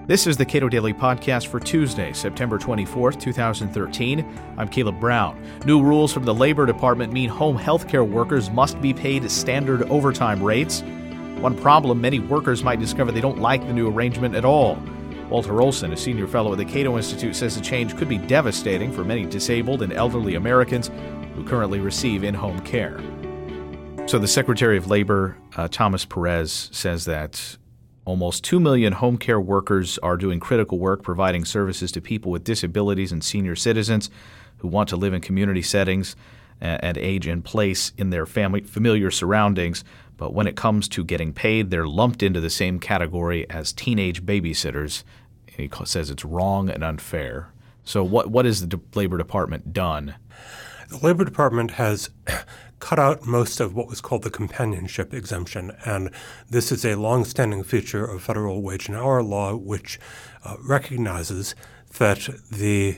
This is the Cato Daily Podcast for Tuesday, September 24th, 2013. I'm Caleb Brown. New rules from the Labor Department mean home health care workers must be paid standard overtime rates. One problem, many workers might discover they don't like the new arrangement at all. Walter Olson, a senior fellow at the Cato Institute, says the change could be devastating for many disabled and elderly Americans who currently receive in-home care. So the Secretary of Labor, Thomas Perez, says that almost 2 million home care workers are doing critical work providing services to people with disabilities and senior citizens who want to live in community settings and age in place in their familiar surroundings. But when it comes to getting paid, they're lumped into the same category as teenage babysitters. He says it's wrong and unfair. So what has the Labor Department done? The Labor Department has cut out most of what was called the companionship exemption, and this is a long-standing feature of federal wage and hour law, which recognizes that the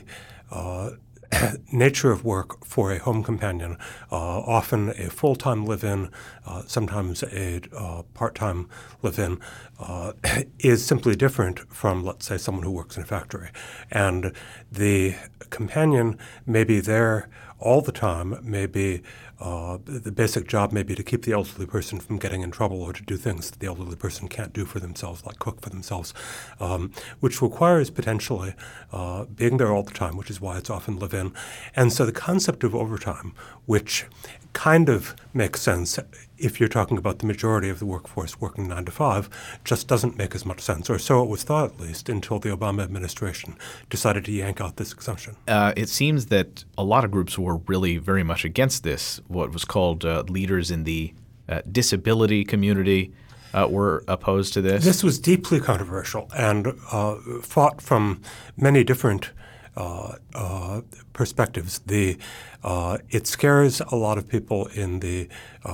nature of work for a home companion, often a full-time live-in, sometimes a part-time live-in, is simply different from, let's say, someone who works in a factory. And the companion may be there all the time, maybe the basic job may be to keep the elderly person from getting in trouble or to do things that the elderly person can't do for themselves, like cook for themselves, which requires potentially being there all the time, which is why it's often live-in. And so the concept of overtime, which kind of makes sense if you're talking about the majority of the workforce working 9 to 5, just doesn't make as much sense, or so it was thought at least, until the Obama administration decided to yank out this exemption. It seems that a lot of groups were really very much against this. What was called leaders in the disability community were opposed to this. This was deeply controversial and fought from many different perspectives. It scares a lot of people in the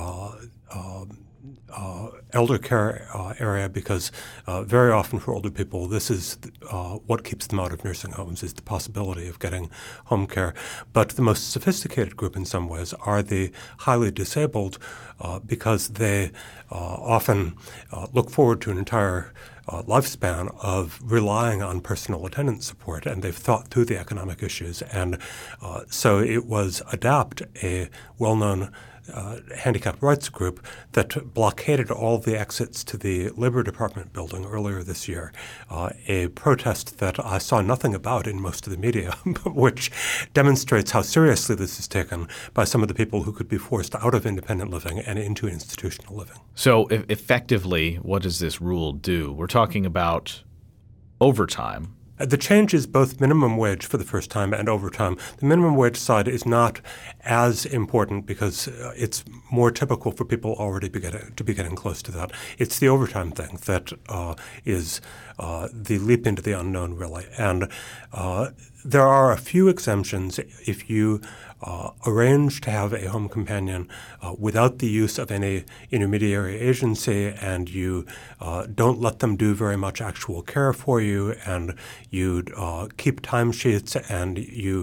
elder care area because very often for older people, this is what keeps them out of nursing homes, is the possibility of getting home care. But the most sophisticated group in some ways are the highly disabled because they often look forward to an entire lifespan of relying on personal attendant support, and they've thought through the economic issues. And so it was ADAPT, a well-known handicapped rights group that blockaded all the exits to the Labor Department building earlier this year, a protest that I saw nothing about in most of the media, but which demonstrates how seriously this is taken by some of the people who could be forced out of independent living and into institutional living. So effectively, what does this rule do? We're talking about overtime. The change is both minimum wage for the first time and overtime. The minimum wage side is not as important because it's more typical for people already to be getting close to that. It's the overtime thing that is the leap into the unknown, really. And there are a few exemptions if you arrange to have a home companion without the use of any intermediary agency, and you don't let them do very much actual care for you, and you keep timesheets, and you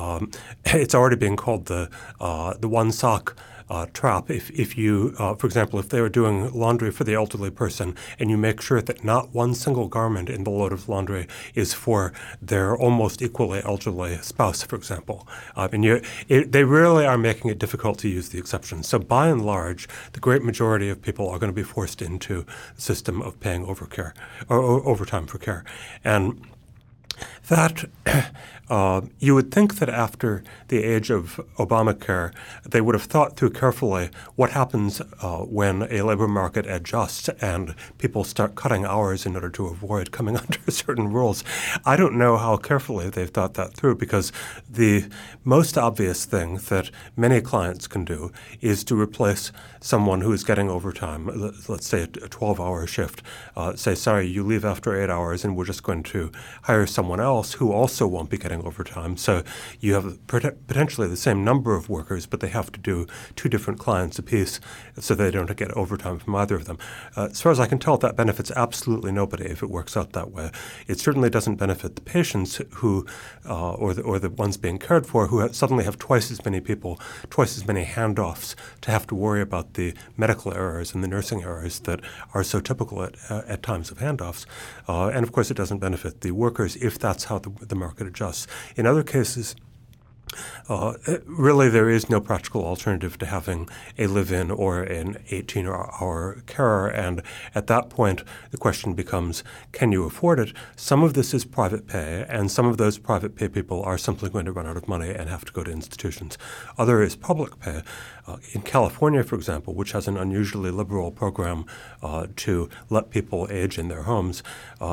it's already being called the one sock trap. If you, for example, if they were doing laundry for the elderly person and you make sure that not one single garment in the load of laundry is for their almost equally elderly spouse, for example, they really are making it difficult to use the exception. So by and large, the great majority of people are going to be forced into the system of paying overtime for care. And that you would think that after the age of Obamacare, they would have thought through carefully what happens when a labor market adjusts and people start cutting hours in order to avoid coming under certain rules. I don't know how carefully they've thought that through, because the most obvious thing that many clients can do is to replace someone who is getting overtime, let's say a 12-hour shift, say, sorry, you leave after 8 hours and we're just going to hire someone else. else who also won't be getting overtime. So you have potentially the same number of workers, but they have to do 2 different clients apiece, so they don't get overtime from either of them. As far as I can tell, that benefits absolutely nobody if it works out that way. It certainly doesn't benefit the patients who, or the ones being cared for, who suddenly have twice as many people, twice as many handoffs to have to worry about the medical errors and the nursing errors that are so typical at times of handoffs. And of course, it doesn't benefit the workers if that's how the market adjusts. In other cases, really, there is no practical alternative to having a live-in or an 18-hour carer, and at that point, the question becomes, can you afford it? Some of this is private pay, and some of those private pay people are simply going to run out of money and have to go to institutions. Other is public pay. In California, for example, which has an unusually liberal program to let people age in their homes,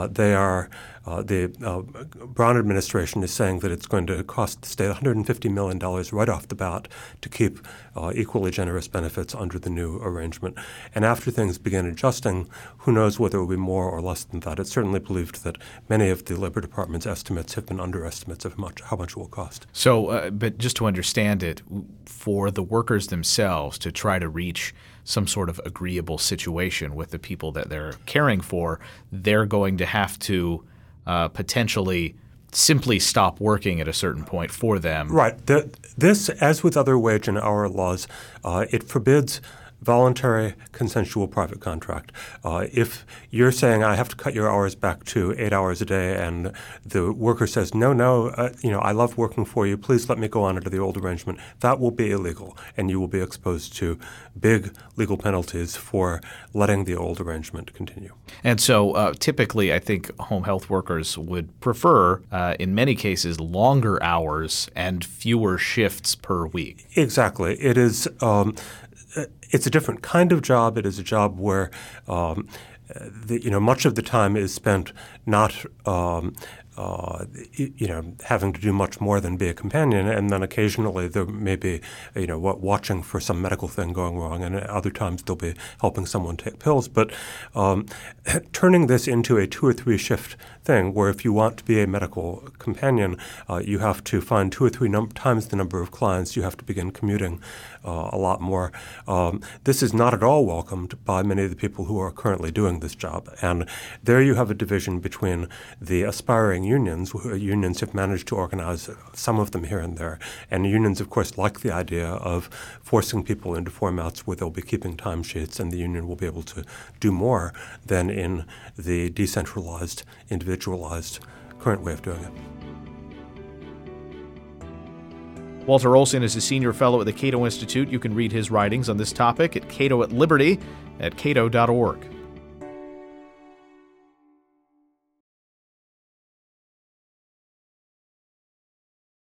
the Brown administration is saying that it's going to cost the state $150 million right off the bat to keep equally generous benefits under the new arrangement. And after things begin adjusting, who knows whether it will be more or less than that. It's certainly believed that many of the Labor Department's estimates have been underestimates of how much it will cost. So, but just to understand it, for the workers themselves to try to reach some sort of agreeable situation with the people that they're caring for, they're going to have to potentially simply stop working at a certain point for them. Right. This, as with other wage and hour laws, it forbids voluntary, consensual private contract. If you're saying I have to cut your hours back to 8 hours a day, and the worker says no, I love working for you. Please let me go on under the old arrangement. That will be illegal, and you will be exposed to big legal penalties for letting the old arrangement continue. And so, typically, I think home health workers would prefer, in many cases, longer hours and fewer shifts per week. Exactly. It is. It's a different kind of job. It is a job where much of the time is spent not having to do much more than be a companion, and then occasionally there may be watching for some medical thing going wrong, and other times they'll be helping someone take pills. But turning this into a 2 or 3 shift thing, where if you want to be a medical companion, you have to find 2 or 3 times the number of clients. You have to begin commuting a lot more. This is not at all welcomed by many of the people who are currently doing this job. And there you have a division between the aspiring unions. Unions have managed to organize some of them here and there. And unions, of course, like the idea of forcing people into formats where they'll be keeping timesheets, and the union will be able to do more than in the decentralized, individualized current way of doing it. Walter Olson is a senior fellow at the Cato Institute. You can read his writings on this topic at Cato at Liberty at cato.org.